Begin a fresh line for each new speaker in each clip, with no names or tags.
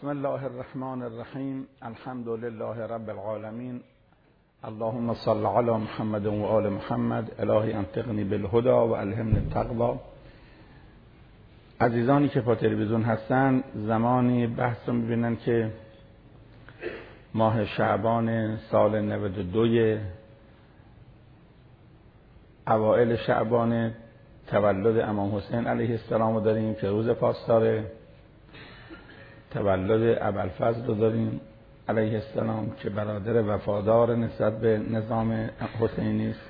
بسم الله الرحمن الرحیم. الحمد لله رب العالمین. اللهم صل علی محمد و آل محمد. الهی انطقنی بالهدى و الهمنی التقوی. عزیزانی که با تلویزیون هستن زمانی بحث رو میبینن که ماه شعبان سال 92 اوائل شعبان تولد امام حسین علیه السلام رو داریم که روز پاسداره، تولد ابوالفضل رو داریم علیه السلام که برادر وفادار نسبت به نظام حسینی است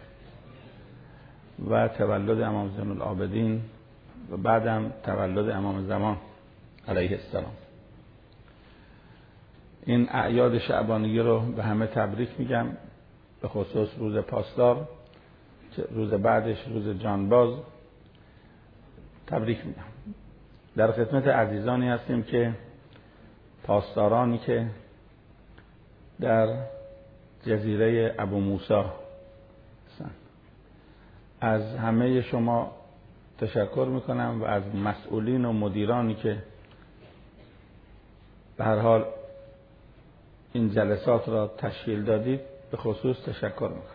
و تولد امام زین العابدین و بعدم تولد امام زمان علیه السلام. این اعیاد شعبانیه رو به همه تبریک میگم، به خصوص روز پاسدار، روز بعدش روز جانباز تبریک میگم. در خدمت عزیزانی هستیم که پاسدارانی که در جزیره ابو موسی هستند. از همه شما تشکر میکنم و از مسئولین و مدیرانی که به هر حال این جلسات را تشکیل دادید به خصوص تشکر میکنم.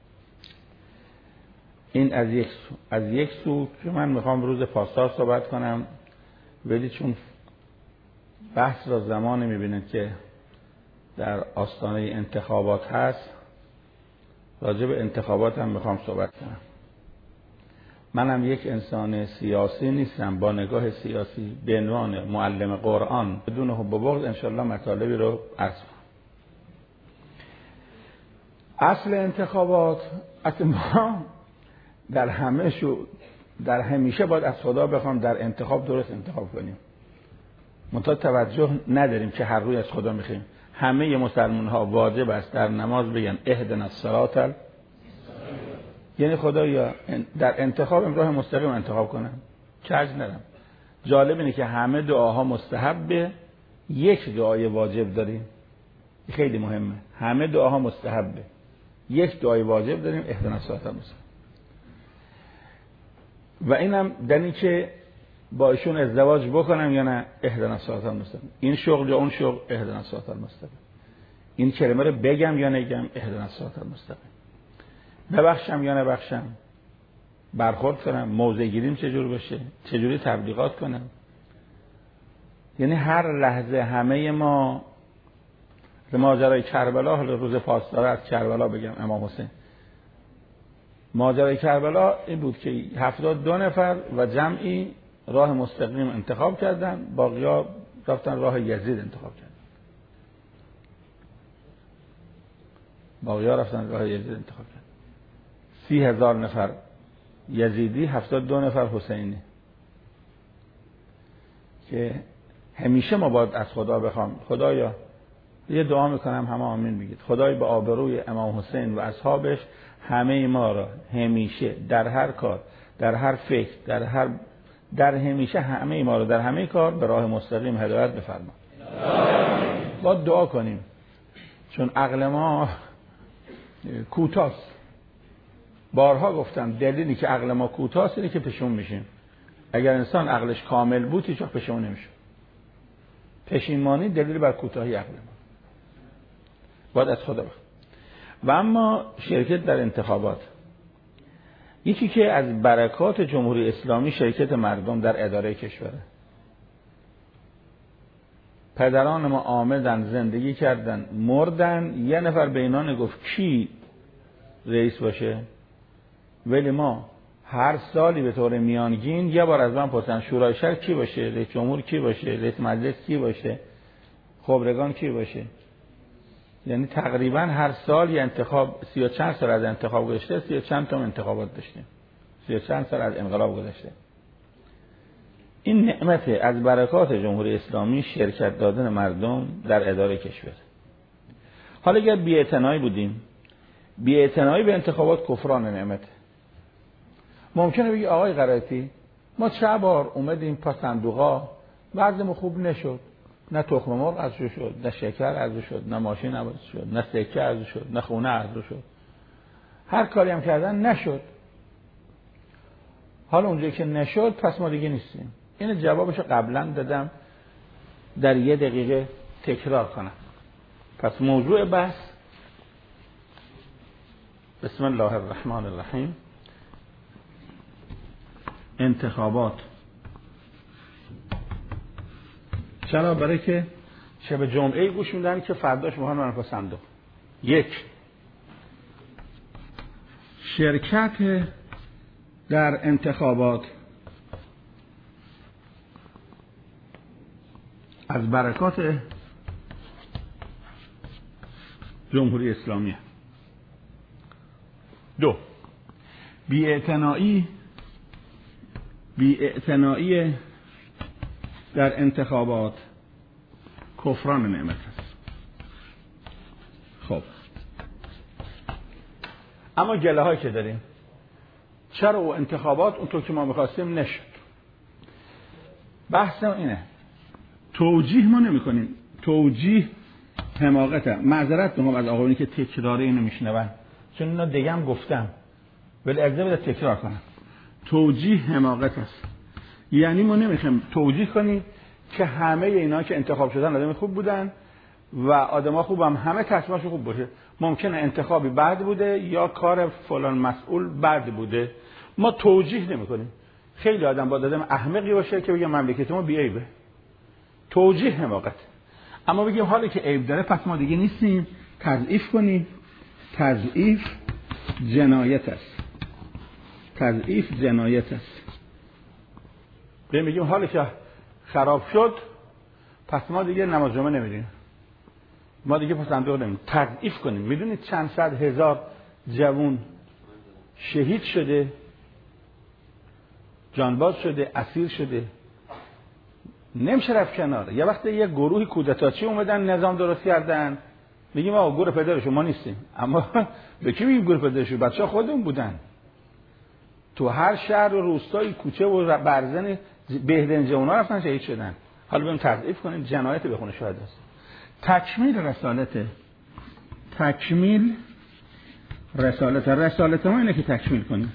این از یک سو که من میخوام روز پاسدار صحبت کنم، ولی چون بحث را زمانی میبینید که در آستانه انتخابات هست، راجع به انتخابات هم میخوام صحبت کنم. منم یک انسان سیاسی نیستم با نگاه سیاسی، به عنوان معلم قرآن بدون حب و بغض انشالله مطالبی رو عرض کنم. اصل انتخابات، اصل ما در همیشه باید از خدا بخوام در انتخاب درست انتخاب کنیم. منتها توجه نداریم که هر روز از خدا میخوایم. همه مسلمان ها واجب است در نماز بگن اهدنا الصراط، یعنی خدایا در انتخاب راه مستقیم انتخاب کنم، کج ندارم. جالب اینه که همه دعاها مستحبه، یک دعای واجب داریم، خیلی مهمه. همه دعاها مستحبه، یک دعای واجب داریم، اهدنا الصراط المستقیم. و اینم دنی که با ایشون ازدواج بکنم یا نه، اهدنا الصراط المستقیم. این شغل یا اون شغل، اهدنا الصراط المستقیم. این کلمه رو بگم یا نگم، اهدنا الصراط المستقیم. ببخشم یا نبخشم، برخورد کنم، موضع گیریم چجور بشه، چجوری تبلیغات کنم. یعنی هر لحظه همه ما ماجرای کربلا، حالا روز پاسدار از کربلا بگم، امام حسین، ماجرای کربلا این بود که 72 نفر و جمعی راه مستقیم انتخاب کردن، باقی‌ها رفتن راه یزید انتخاب کردن. 30,000 نفر یزیدی، 72 نفر حسینی. که همیشه ما باید از خدا بخوام، خدایا، یه دعا میکنم همه آمین بگید، خدای به آبروی امام حسین و اصحابش همه ما را همیشه در هر کار، در هر فکر، در همیشه همه ما رو در همه کار به راه مستقیم هدایت بفرما. باید دعا کنیم، چون عقل ما کوتاست. بارها گفتم دلیلی که عقل ما کوتاست اینه که پشیمون میشیم. اگر انسان عقلش کامل بود هیچ وقت پشیمون نمیشه. پشیمانی دلیل بر کوتاهی عقل ما. باید از خدا بخوام. و اما شرکت در انتخابات، یکی که از برکات جمهوری اسلامی شرکت مردم در اداره کشوره. پدران ما آمدن، زندگی کردن، مردن، یه نفر بینان گفت کی رئیس باشه، ولی ما هر سالی به طور میانگین یه بار از من پرسن شورای شهر کی باشه، رئیس جمهور کی باشه، رئیس مجلس کی باشه، خبرگان کی باشه. یعنی تقریبا هر سال یه انتخاب، 30 و چند سال از انتخاب گذشته، 30 و چند تا انتخابات داشتیم، 30 و چند سال از انقلاب گذشته. این نعمت از برکات جمهوری اسلامی، شرکت دادن مردم در اداره کشور. حالا اگر بی‌اعتنایی بودیم، بی‌اعتنایی به انتخابات کفران نعمت. ممکنه بگی آقای قرائتی ما چه بار اومدیم پس صندوقا، وضعمون خوب نشد، نه تخم مرغ عرضه شد، نه شکر عرضه شد، نه ماشین عرضه شد، نه سکه عرضه شد، نه خونه عرضه شد، هر کاری هم کردن نشد. حالا اونجایی که نشد پس ما دیگه نیستیم. این جوابشو قبلا دادم، در 1 دقیقه تکرار کنم. پس موضوع بحث، بسم الله الرحمن الرحیم، انتخابات. چرا؟ برای که شب جمعه گوش میدن که فرداش میخوان برن صندوق. 1. شرکت در انتخابات از برکات جمهوری اسلامی. 2. بی‌اعتنایی در انتخابات کفران نعمت است. خب اما گله هایی که داریم، چرا او انتخابات اونطور که ما میخواستیم نشد؟ بحث اینه، توجیه ما نمی کنیم. توجیه حماقته. معذرت میخوام از آقایونی که تکراری اینو میشنون، چون اینا دیگه هم گفتم، ولی اجازه بده تکرار کنم. توجیه حماقت است. یعنی ما نمیخوایم توجیه کنیم که همه اینا که انتخاب شدن آدم خوب بودن و آدما خوبم، همه تصمیمشون خوب باشه. ممکنه انتخابی بد بوده یا کار فلان مسئول بد بوده. ما توجیه نمی‌کنیم. خیلی آدم با آدم احمقی باشه که بگه مملکت ما بی‌عیبه. توجیه حماقت. اما بگیم حالی که عیب داره پس ما دیگه نیستیم، تضعیف کنیم. تضعیف جنایت است. تضعیف جنایت است. بگیم حالی که خراب شد پس ما دیگه نماز جمعه نمیریم، ما دیگه پس صندوق نمیریم. تضعیف کنیم. میدونید چند صد هزار جوان شهید شده، جانباز شده، اسیر شده، نمیشه رفت کنار. یه وقت یه گروهی کودتاچی اومدن نظام درست کردن، میگیم آقا گروه پدرشون ما نیستیم. اما به کی میگیم گروه پدرشون؟ بچه‌ها خودمون بودن. تو هر شهر و روستای کوچه و برزن بهترین جوونا رفتن شهید شدن. حالا بریم تضعیف کنیم، جنایت به خون شهدا است. تکمیل رسالته. تکمیل رسالت ما اینه که تکمیل کنیم.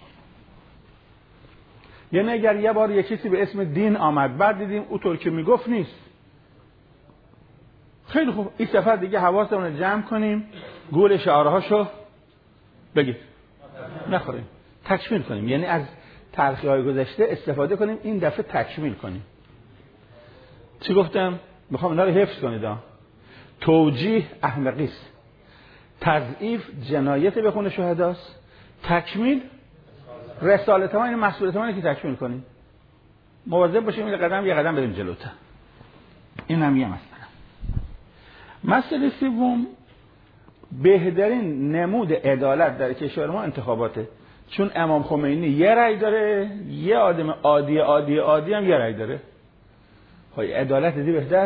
یعنی اگر یه بار یه کسی به اسم دین آمد بعد دیدیم اونطور که میگفت نیست، خیلی خوب، این سفر دیگه حواسمون رو جمع کنیم، گول شعارهاشو بگید نخوریم، تکمیل کنیم. یعنی از تلخی‌های گذشته استفاده کنیم، این دفعه تکمیل کنیم. چی گفتم؟ میخوام اینا رو حفظ کنید. توجیه احمقی است، تضعیف جنایت به خون شهداست، تکمیل رسالت ما، این مسئولیت ما اینه که تکمیل کنیم. مواظب باشیم یه قدم بریم جلوتر. این هم یه مسئله سوم، بهترین نمود عدالت در کشور ما انتخاباته. چون امام خمینی یه رأی داره، یه آدم عادی هم یه رأی داره. های عدالت دی بهتر؟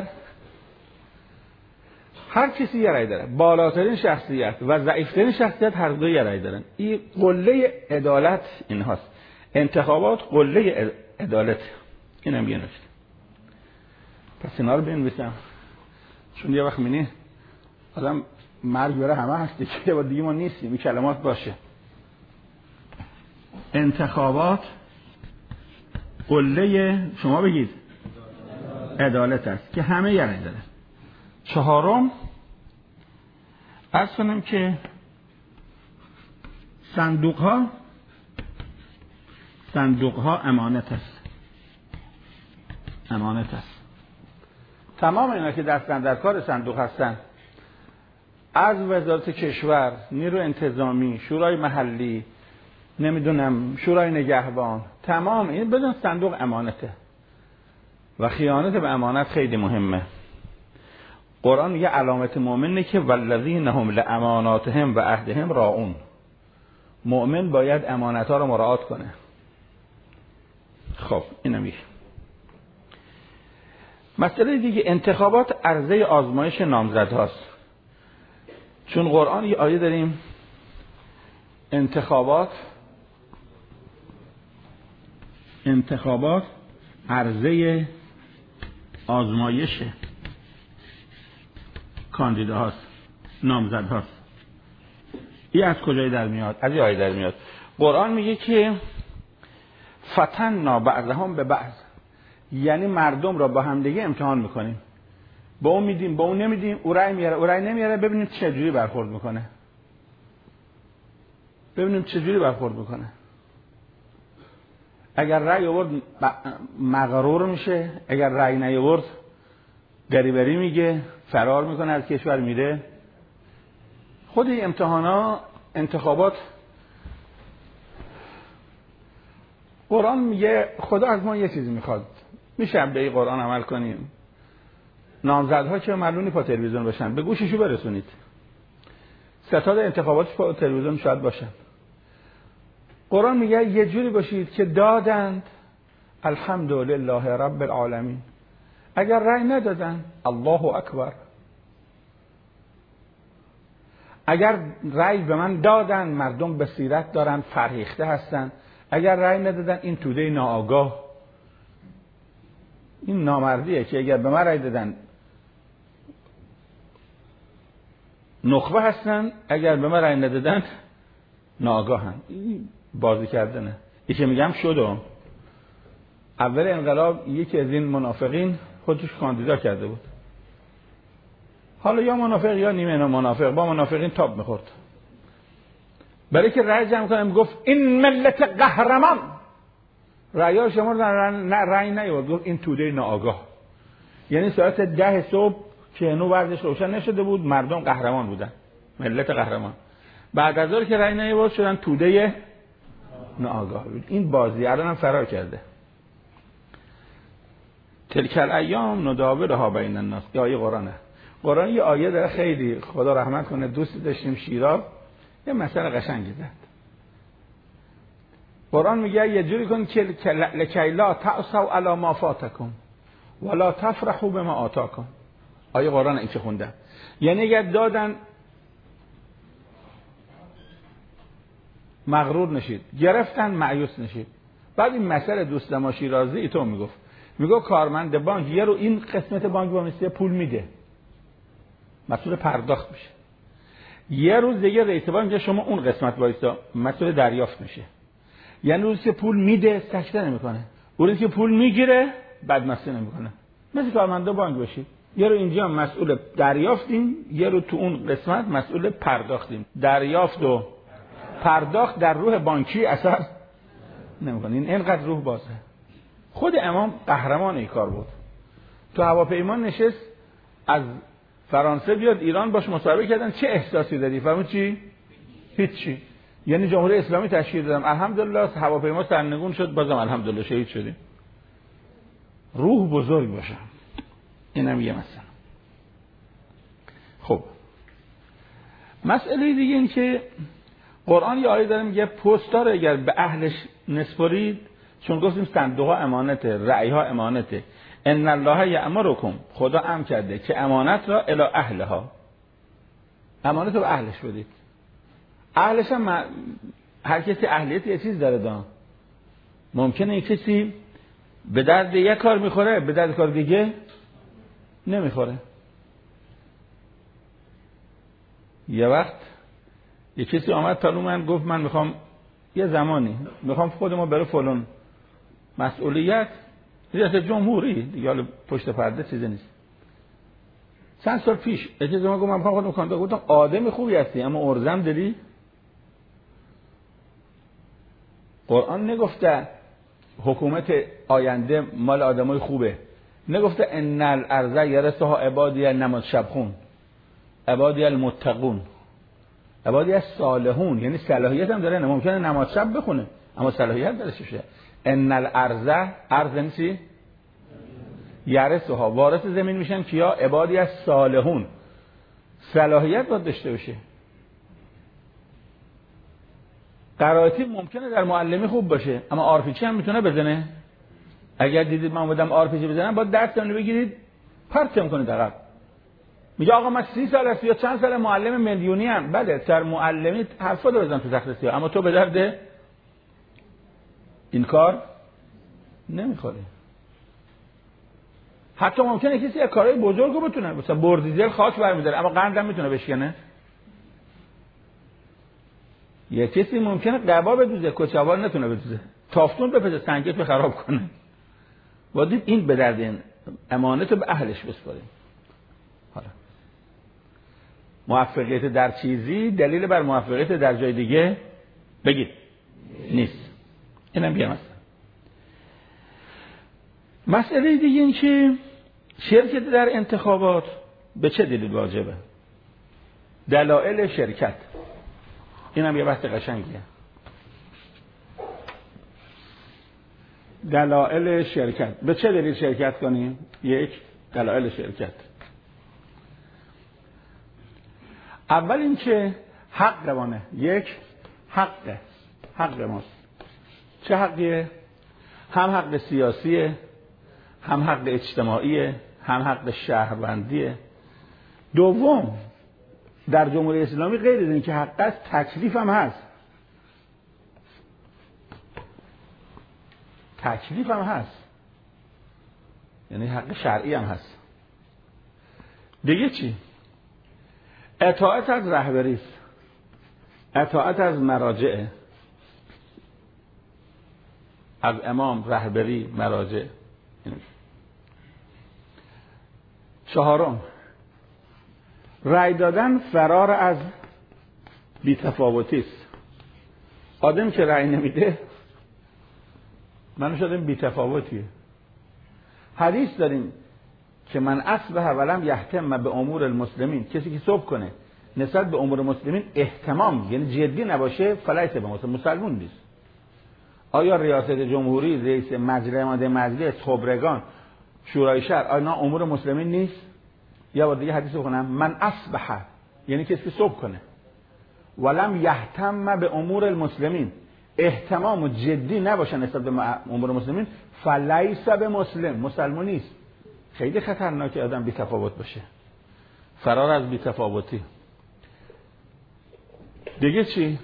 هر کسی یه رأی داره. بالاترین شخصیت و ضعیفترین شخصیت هر دو یه رأی دارن. این قله عدالت این هاست. انتخابات قله عدالت. این هم یه نکته. پس اینا رو بنویسم، چون یه وقت می‌بینی آدم مرگ بره همه هستی که دیگه ما نیستیم. این کلمات باشه. انتخابات قله شما بگید عدالت است که همه یه رأی داره. 4 عرض کنم که صندوق ها امانت است. امانت است. تمام اینا که در کار صندوق هستن، از وزارت کشور، نیرو انتظامی، شورای محلی، نمیدونم شورای نگهبان، تمام این بدون صندوق امانته و خیانت به امانت خیلی مهمه. قرآن میگه علامت مؤمنه که والذین هم لاماناتهم و عهدهم راعون. مؤمن باید امانت‌ها رو مراعات کنه. خب اینم میگه. مسئله دیگه، انتخابات عرضه آزمایش نامزدهاست. چون قرآن یه آیه داریم، انتخابات عرضه آزمایش کاندیداهاست، نامزدهاست. این از کجای در میاد؟ از این آیه در میاد. قرآن میگه که فتننا بعضهم به بعض، یعنی مردم را با همدیگه امتحان میکنیم، با اون میدیم با اون نمیدیم، او رأی میاره او رأی نمیاره، ببینیم چجوری برخورد میکنه. اگر رأی آورد مغرور میشه، اگر رأی نیاورد دریوری میگه، فرار میکنه، از کشور میره. خود این امتحانا، انتخابات، قرآن میگه خدا از ما یه چیزی میخواد، میشه به این قرآن عمل کنیم. نامزدها که معلوم نیست پا تلویزیون باشن، به گوششو برسونید. ستاد انتخابات پا تلویزیون شاید باشن. قرآن میگه یه جوری باشید که دادند الحمدلله رب العالمین، اگر رأی ندادن الله اکبر. اگر رأی به من دادن مردم بصیرت دارن، فرهیخته هستن، اگر رأی ندادن این توده ناآگاه، این نامردیه که اگر به من رأی دادن نخبه هستن، اگر به من رأی ندادن ناآگاهن. این بازی کردنه. این که میگم شدم. اول انقلاب یکی از این منافقین خودش کاندیدا کرده بود، حالا یا منافق یا نیمه منافق، با منافقین تاب میخورد. برای که رأی جمع کنم گفت این ملت قهرمان، رأی‌ها شما رأی نیاورد، گفت این توده ناآگاه. یعنی ساعت 10 صبح که هنوز ورزش روشن نشده بود، مردم قهرمان بودن، ملت قهرمان. بعد از اون که رأی نیاورد شدن توده ناآگاه بود. این بازی الان هم فرار کرده. تلک الایام نداولها بین الناس. آیه قرآن یه آیه داره خیلی خدا رحمت کنه دوست داشتیم شیراز، یه مسئله قشنگی زد. قرآن میگه یه جوری کن که لکی لا تعصوا علی ما فاتکم ولا تفرحوا بما آتاکم. آیه قرآن این که خوندم، یعنی اگر دادن مغرور نشید، گرفتن مایوس نشید. بعد این مسئله دوست ما شیرازی ایتو میگه کارمند بانک یه رو این قسمت بانک با مثل پول میده، مسئول پرداخت میشه. یه روز دیگه رئیس بانک میگه شما اون قسمت وایسا، مسئول دریافت میشه. یعنی روزی که پول میده سکته نمیکنه، روزی که پول میگیره بدمستی نمیکنه. مثل کارمندا بانک باشید، یه رو اینجا مسئول دریافتیم، یه رو تو اون قسمت مسئول پرداختیم. دریافت و پرداخت در روح بانکی اثر نمیکنه. این اینقدر روح بازه. خود امام قهرمان این کار بود. تو هواپیما نشست از فرانسه بیاد ایران، باش مصاحبه کردن چه احساسی داری؟ فهمید چی؟ هیچی. یعنی جمهوری اسلامی تشکیل دادم، الحمدلله هواپیما سرنگون شد، بازم الحمدلله شهید شدیم. روح بزرگ باشه. اینم یه مسئله. خب مسئله دیگه این که قرآن یه آیه داره میگه پستا رو اگر به اهلش نسپرید، چون گفتیم صندوق ها امانته، رأی ها امانته، ان الله یأمرکم، خدا امر کرده که امانت را الی اهلها، امانت رو به اهلش بدید. اهلش هم هر کسی اهلیت یه چیز داره دان. ممکنه یک کسی به درد یک کار میخوره، به درد کار دیگه نمیخوره. یه وقت یک کسی آمد تا من گفت من میخوام یه زمانی میخوام خودمو برای فلان مسئولیت، ریاست جمهوری دیگه، حالا پشت پرده چیزی نیست. چند سال پیش اجازه ما گفت من میخوام خودم کاندیدا، گفتم آدم خوبی هستی اما ارزم داری. قرآن نگفته حکومت آینده مال آدمای خوبه، نگفته ان الارض یرثها عبادی النماذجون، عبادی المتقون، عبادی الصالحون. یعنی صلاحیت هم داره، ممکنه نماز شب بخونه اما صلاحیت داره چشه. ان الارض، ارض نمیشه یرثها، وارث زمین میشن کیا؟ عبادی الصالحون. صلاحیت باید داشته باشه. قرائتی ممکنه در معلمی خوب باشه اما آرپیچی هم میتونه بزنه. اگر دیدید من اومدم آرپیچی بزنم باید درستون رو بگیرید پرتم کنید عقب. میگه آقا من 30 سال است یا چند سال معلم میلیونی ام. بله در معلمی حرفا رو بزن تو تخت سیاه، اما تو به درد این کار نمیخوری. حتی ممکنه کسی یک کارهای بزرگو بتونه، مثلا بردیزل خاک برمی‌داره اما قندم میتونه بشکنه. یه کسی ممکنه قبا بدوزه، کچوار نتونه بدوزه، تافتون بپزه، سنگت خراب کنه. باید این به درد این امانت رو به اهلش بسپاریم. حالا موفقیت در چیزی دلیل بر موفقیت در جای دیگه بگید نیست. اینم یه مسئله دیگه این که شرکت در انتخابات به چه دلیل واجبه؟ دلایل شرکت. اینم یه بحث قشنگیه. دلایل شرکت. به چه دلیل شرکت کنیم؟ یک، دلایل شرکت. اول این که حق مانه. یک، حق ماست. چه حقیه؟ هم حق سیاسیه، هم حق اجتماعیه، هم حق شهروندیه. دوم، در جمهوری اسلامی غیر از این که حق است، تکلیف هم هست. تکلیف هم هست، یعنی حق شرعی هم هست. دیگه چی؟ اطاعت از رهبری، اطاعت از مراجع، از امام، رهبری، مراجع. چهارم، رأی دادن فرار از بی‌تفاوتی است. آدم که رأی نمیده منو شدیم بی‌تفاوتیه. حدیث داریم که من اصبح ولم یهتم به امور المسلمین، کسی که صبح کنه نسبت به امور مسلمین اهتمام، یعنی جدی نباشه، فلیس به مسلمون نیست. آیا ریاست جمهوری، رئیس مجلس، خبرگان، شورای شهر، آیا امور مسلمین نیست؟ یا با دیگه حدیث بخونم، من اصبح یعنی کسی که صبح کنه ولم یهتم به امور المسلمین، اهتمام و جدی نباشه نسبت به امور مسلمین، فلیس به مسلمون نیست. خیلی خطرناکه آدم بی‌تفاوت باشه. فرار از بی‌تفاوتی. دیگه چی؟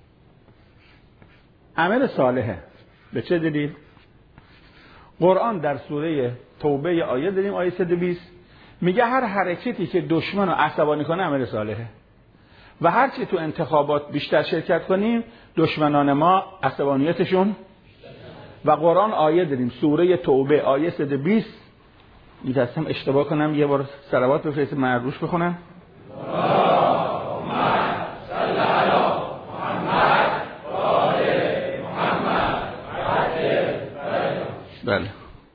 عمل صالحه. به چه دلیل؟ قرآن در سوره توبه آیه داریم، آیه 120 میگه هر حرکتی که دشمن رو عصبانی کنه عمل صالحه و هر چی تو انتخابات بیشتر شرکت کنیم دشمنان ما عصبانیتشون. و قرآن آیه داریم سوره توبه آیه 120 میتونم اشتباه کنم یه بار صلوات بفرستید من روش بخونم. بله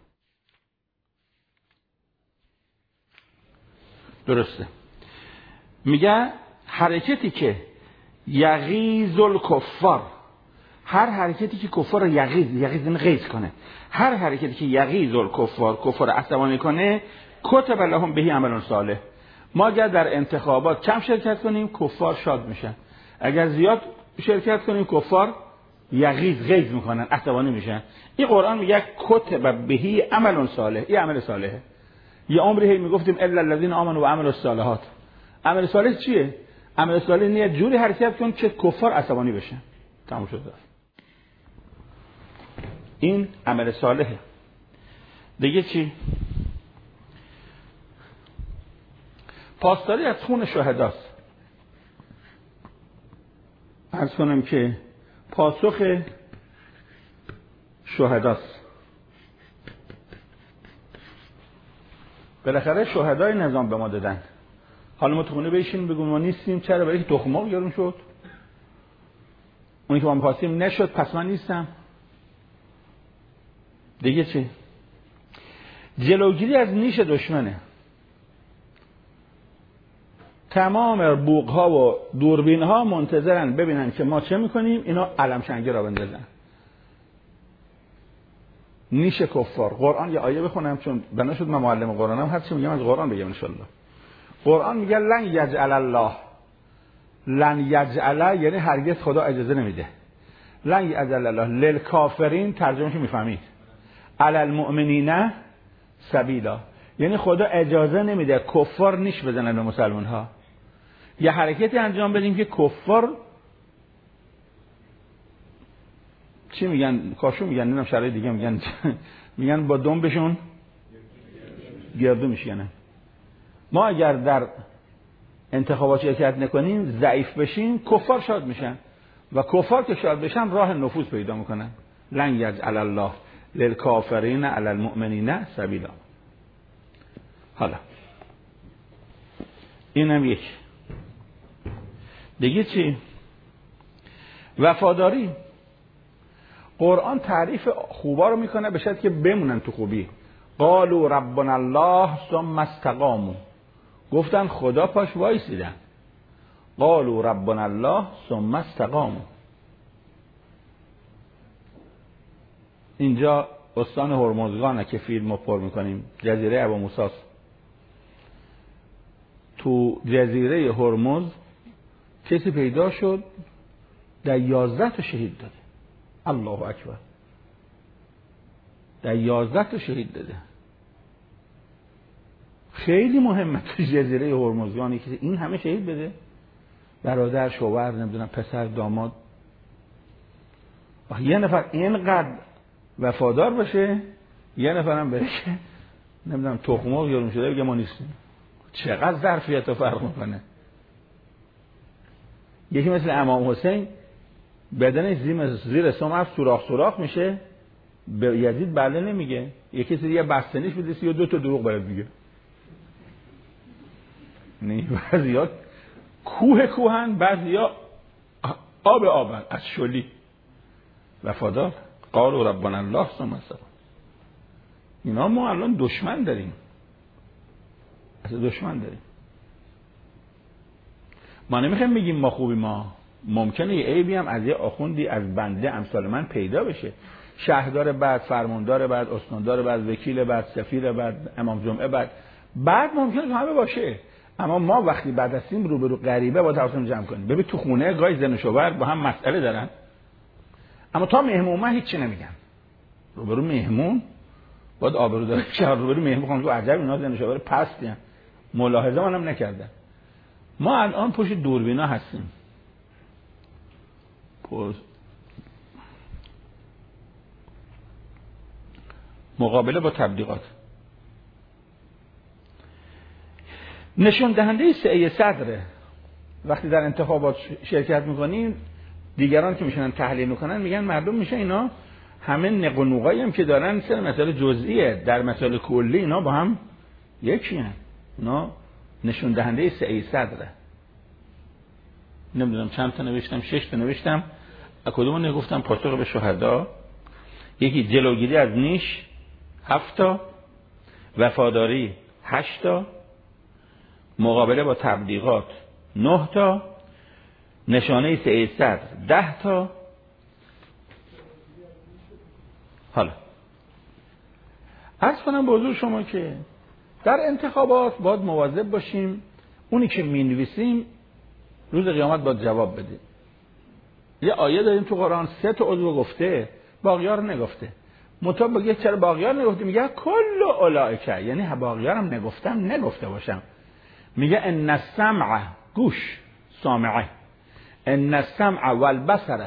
درسته. میگه حرکتی که یغیظ الکفار، هر حرکتی که کفار رو یغیظ غیظ کنه، هر حرکتی که یغیظ الکفار، کفار عصبانی کنه، کتب لهم به عمل صالح. ما اگر در انتخابات کم شرکت کنیم کفار شاد میشن، اگر زیاد شرکت کنیم کفار غیظ میکنن، عصبانی میشن. این قرآن میگه کتب به عمل صالح، این عمل صالحه. یه عمری میگفتیم الا الذين آمنوا وعملوا الصالحات. عمل صالح چیه؟ عمل صالح نیه جوری حرکت کن که کفار عصبانی بشن. تموم شد. این عمل صالحه. دیگه چی؟ پاسداری از خون شهداست. عرض کنم که پاسخ شهداست. بالاخره شهدای نظام به ما دادن. حالا ما تو خونه بشین بگیم ما نیستیم، چرا؟ برای که تخم مرغ یارون شد. اونی که ما می‌خواستیم نشد، پس من نیستم. دیگه چی؟ جلوگیری از نیش دشمنه. تمام بوق‌ها و دوربین‌ها منتظرن ببینن که ما چه می‌کنیم، اینا علم شنگی را بندازن. نیش کفار. قرآن یه آیه بخونم چون بنا شد من معلم قرآنم، هرچی میگم از قرآن بگم ان شاء الله. قرآن میگه لن یجعل الله، لن یجعل یعنی هرگز خدا اجازه نمیده. لن یجعل الله للکافرین، ترجمهش میفهمید، علی المؤمنین سبیلا، یعنی خدا اجازه نمیده کفار نیش بزنن به مسلمان ها. یه حرکتی انجام بدیم که کفار چی میگن، کاشو میگن، نمیدونم شرایط دیگه میگن میگن با دنبشون گردو میشکنن. ما اگر در انتخابات شرکت نکنیم، ضعیف بشیم، کفار شاد میشن و کفار که شاد بشن راه نفوذ پیدا میکنن. لن یجعل الله للکافرین علی المؤمنین سبیلا. حالا اینم یک دیگه. چی؟ وفاداری. قرآن تعریف خوبا رو میکنه به شرطی که بمونن تو خوبی. قالوا ربنا الله ثم استقاموا، گفتن خدا پاش وایسیدن. قالوا ربنا الله ثم استقاموا. اینجا استان هرمزگانه که فیلمو پر میکنیم، جزیره ابو موسی. تو جزیره هرمز کسی پیدا شد در 11 تا شهید داده. الله اکبر. در 11 تا شهید داده. خیلی مهمه تو جزیره هرمزگانی که این همه شهید بده، برادر، شوهر، نمیدونم پسر، داماد. یه نفر اینقدر وفادار باشه، یه نفرم بره که نمیدونم تخم‌مرغ یارون شده بگه ما نیستیم. چقدر ظرفیت فرق میکنه. یکی مثل امام حسین بدنش زیر سم سوراخ میشه، به یزید بله نمیگه. یکی یه بستنیش بده 32 تا دروغ باید میگه. نه بعضیا کوهن، بعضیا آبن از شلی. وفادار. قالوا ربنا الله ثم استقاموا. اینا ما الان دشمن داریم، اصلا دشمن داریم. ما نمیخوایم بگیم ما خوبی، ما ممکنه یه عیبی هم از یه آخوندی از بنده امثال من پیدا بشه. شهردار بعد، فرماندار بعد، استاندار بعد، وکیل بعد، سفیر بعد، امام جمعه بعد ممکنه تو همه باشه. اما ما وقتی بعد هستیم روبرو غریبه با حواسمون جمع کنیم. ببین تو خونه گاهی زن و شوهر با هم مسئله دارن، اما تا مهمون من هیچی نمیگن. روبرو مهمون باید آبرو داره که روبرو مهمون خونم تو عجب اینا زن و شوهر پستین، ملاحظه منم نکردن. ما الان پشت دوربینا هستیم. مقابله با تبلیغات. نشون دهنده سعی صدره. وقتی در انتخابات شرکت میکنین، دیگران که میشنن تحلیل میکنن میگن مردم میشه اینا همه نق و نوقایی هم که دارن سر مسائل جزئیه، در مسائل کلی اینا با هم یکی هن. اینا نشون دهنده سعی صدره. نمیدونم چند تا نوشتم، 6 تا نوشتم. کدومو نگفتم؟ پاسخ به شهدا. یکی جلوگیری از نیش 7 تا، وفاداری 8 تا، مقابله با تبلیغات 9 تا، نشانه سعی صدر 10 تا. حالا عرض کنم به حضور شما که در انتخابات باید مواظب باشیم اونی که می‌نویسیم روز قیامت باید جواب بده. یه آیه داریم تو قرآن 3 تا عضو گفته، باقی‌ها رو نگفته. مطابق بگه چرا باقی‌ها رو نگفته؟ میگه کل اولئک، یعنی باقی‌ها رو نگفته باشم. میگه ان السمع، گوش، سامعه، ان السمع والبصر،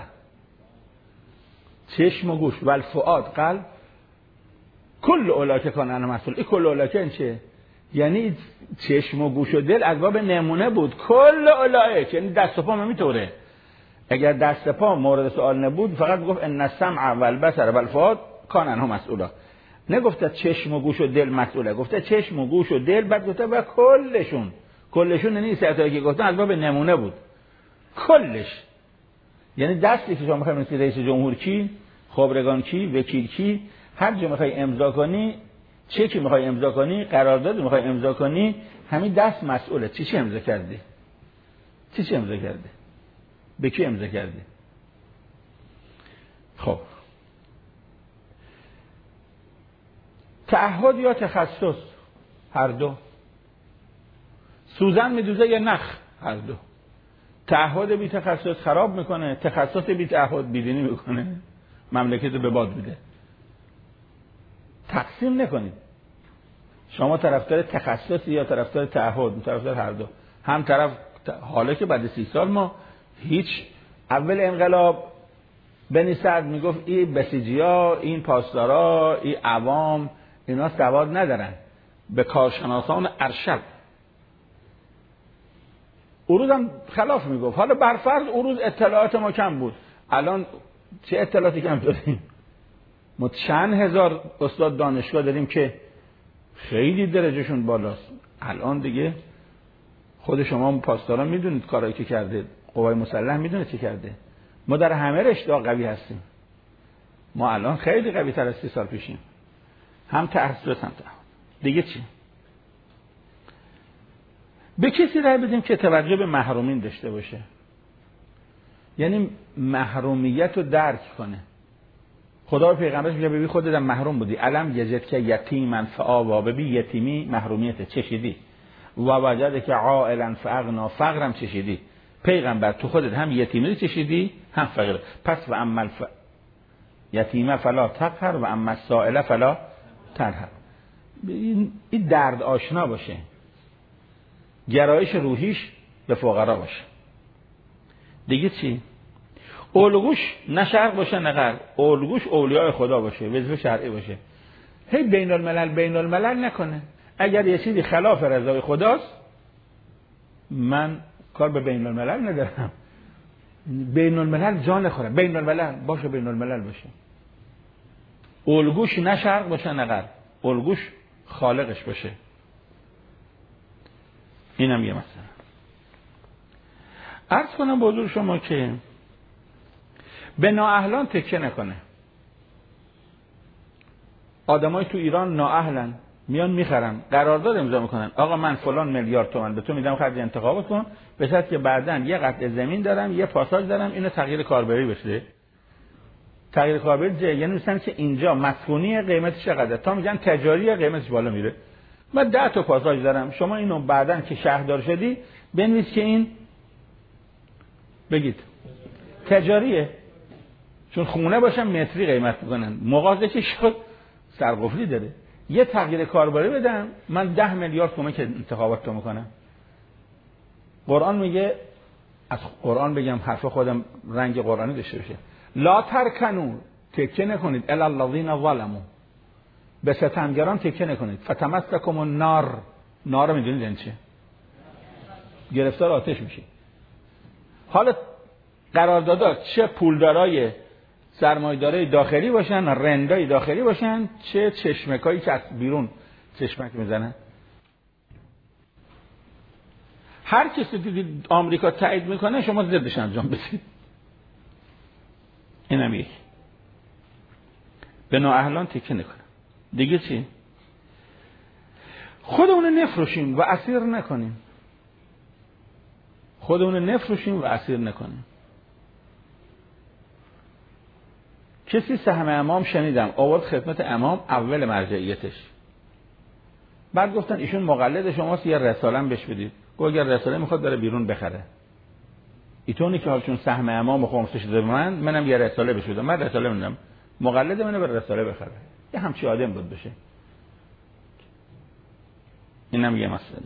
چشم و گوش، والفؤاد، قلب، کل اولئک کان عنه مسئول. این کل اولئک این چه؟ یعنی چشم و گوش و دل از باب نمونه بود. کل اولئک یعنی دست و پا همینطوره. اگر دست و پا مورد سوال نبود فقط گفت ان السمع والبصر والفؤاد کان عنه مسئولا. نگفته چشم و گوش و دل مسئوله، گفته چشم و گوش و دل، بعد گفته و کلشون یعنی سه که گفتن از باب نمونه بود. کلش یعنی دستی که شما می‌خواید مثل رئیس جمهور کی، خبرگان کی، وکیل کی، هر جا می‌خوای امضا کنی، چکی می‌خوای امضا کنی، قرارداد می‌خوای امضا کنی، همین دست مسئوله. چی امضا کردی؟ چی امضا کردی؟ به کی امضا کردی؟ خب تعهد یا تخصص؟ هر دو. سوزن میدوزه یا نخ؟ هر دو. تعهد بی تخصص خراب میکنه، تخصص بی تعهد بیدینی میکنه، مملکت رو به باد میده. تقسیم نکنید. شما طرفدار تخصصی یا طرفدار تعهد؟ طرفدار هر دو. هم طرف حالا که بعد 30 سال ما هیچ، اول انقلاب بنی سعد میگفت این بسیجیا، این پاسدارا، این عوام اینا سواد ندارن، به کارشناسان ارشد. اون روز هم خلاف میگفت. حالا برفرض اون روز اطلاعات ما کم بود، الان چه اطلاعاتی کم داریم؟ ما چند هزار استاد دانشگاه داریم که خیلی درجهشون بالاست. الان دیگه خود شما پاسداران میدونید کارایی که کرده، قوای مسلح میدونه چه کرده. ما در همه رشته قوی هستیم. ما الان خیلی قوی تر از 30 سال پیشیم، هم تحصیل هم دیگه چی؟ به کسی رای بدیم که توجه به محرومین داشته باشه، یعنی محرومیت رو درک کنه. خدا و پیغمبرش میگه ببین خودت محروم بودی، علم یجد که یتیما فآوا، ببین یتیمی محرومیت چشیدی، و وجد که عائلا فاغنا، فقرم چشیدی. پیغمبر تو خودت هم یتیمی چشیدی هم فقر. پس و اما یتیمه فلا تقهر و اما السائل فلا تنهر. این درد آشنا باشه، گرایش روحیش به فقرا باشه. دیگه چی؟ الگوش نه شرق باشه نه غرب، الگوش اولیاء خدا باشه، وظیفه شرعی باشه. هی بین الملل نکنه. اگر یه چیزی خلاف رضای خداست، من کار به بین الملل ندارم. بین الملل جان خوره، بین الملل باشه، بین الملل باشه. الگوش نه شرق باشه نه غرب، الگوش خالقش باشه. اینم یه مسئله. عرض کنم به حضور شما که به نااهلان تکیه نکنه. آدمای تو ایران نااهلن، میان میخرن، قرارداد امضا میکنن، آقا من فلان میلیارد تومان به تو میدم خرج انتخابات کن، به شرطی که بعداً یه قطعه زمین دارم، یه پاساژ دارم، اینو تغییر کاربری بشه. تغییر کاربری یعنی مثلا که اینجا مسکونی قیمتش چقدره، تا میگن تجاری قیمتش بالا میره. من 10 تا پاساژ دارم، شما اینو بعداً که شهردار شدی بنویس که این بگید تجاریه، چون خونه باشم متری قیمت میکنن، مغازه که شد سرقفلی داره. یه تغییر کاربری بدم، من 10 میلیارد تومان که انتخابات تو میکنم. قرآن میگه، از قرآن بگم حرف خودم رنگ قرآنی داشته باشه، لا ترکنوا، تکیه نکنید، الی الذین ظلموا، به ستمگران تکیه نکنید، فتمسککم النار، نار میدونید این چیه؟ گرفتار آتش میشید. حالا قراردادات چه پولدارای سرمایه‌دارای داخلی باشن، رندای داخلی باشن، چه چشمکایی که از بیرون چشمک میزنن، هر کسی که آمریکا تایید میکنه شما ضدش انجام بدید. اینم یک. به نااهلان تکیه نکنه. دیگه چی؟ خودمون نفروشیم و اسیر نکنیم. خودمون نفروشیم و اسیر نکنیم. کسی سهم امام شنیدم آورد خدمت امام اول مرجعیتش، بعد گفتن ایشون مقلد شماست، یه رساله هم بهش بدید. گفت اگر رساله میخواد بره بیرون بخره. ایتونی که حالشون سهم امام خمسه شده منم یه رساله بهش بدم، من رساله میدم، مقلد منو بره رساله بخره. یه همچی آدم بود بشه. اینم یه مسئله.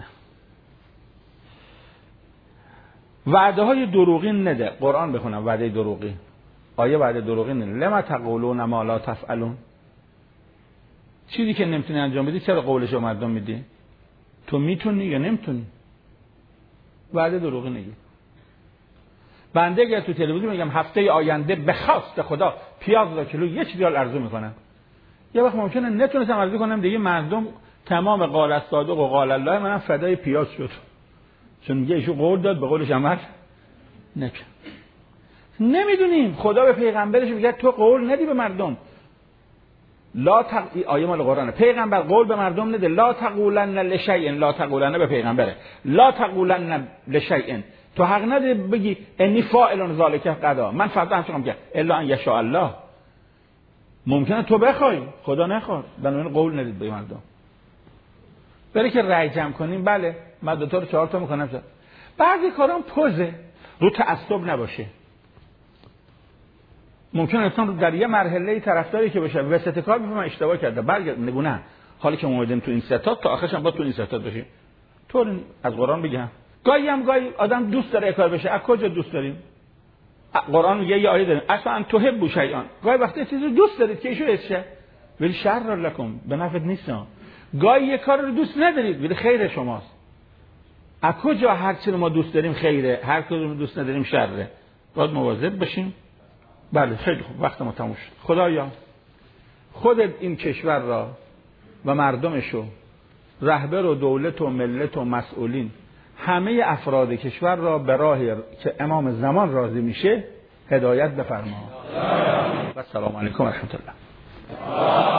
وعده های دروغین نده. قرآن بخونم وعده دروغی. آیه وعده دروغین نده. لما تقولون ما لا تفعلون. چیزی که نمیتونی انجام بدی چرا قولشو مردم میدی؟ تو میتونی یا نمیتونی؟ وعده دروغی نگی. بنده اگر تو تلویزیون میگم هفته آینده به خواست خدا پیاز را کیلو $1 عرضه میکنم، یه وقت ممکنه نتونستم عرضه کنم، دیگه مردم تمام قال الصادق و قال الله منم فدای پیاز شد، چون میگه ایشون قول داد به قولش عمل نکرد. نمیدونیم. خدا به پیغمبرش میگه تو قول ندی به مردم. لا آیه مال قرآنه. پیغمبر قول به مردم نده. لا تقولن لشیء، لا تقولن به پیغمبره، لا تقولن لشیء، تو حق نداری بگی انی فاعل ذلک غدا، من فردا همچنین میگم الا ان یشاء الله. ممکنه تو بخوای خدا نخواد، بنابراین قول ندید به مردم. برای که رأی جمع کنیم، بله من 2 تا 4 تا میکنم، بعضی کارام پوزه رو تعصب نباشه. ممکنه انسان در یه مرحله طرفداری که بشه وسط کار بفهمه اشتباه کرده، برگرد نگونه، حالی که اومدیم تو این ستاد تا آخرش هم با تو این ستاد بشیم. طور از قرآن بگم. گاهی آدم دوست داره کار بشه. از کجا دوست داریم؟ قرآن میگه یه آیه داریم اصلا تحب شیئا، گاهی وقتی چیزی دوست دارید که ایشو اشه ولی شر لکم، به نفعت نیست. گاهی یه کار رو دوست ندارید ولی خیر شماست. از کجا هر چی رو ما دوست داریم خیره، هر کدوم رو دوست نداریم شره؟ باید مواظب باشیم. بله خیلی خوب، وقت ما تموم شد. خدایا خودت این کشور را و مردمشو، رهبر و دولت و ملت و مسئولین، همه افراد کشور را به راهی که امام زمان راضی میشه هدایت بفرما. و السلام علیکم و رحمت الله.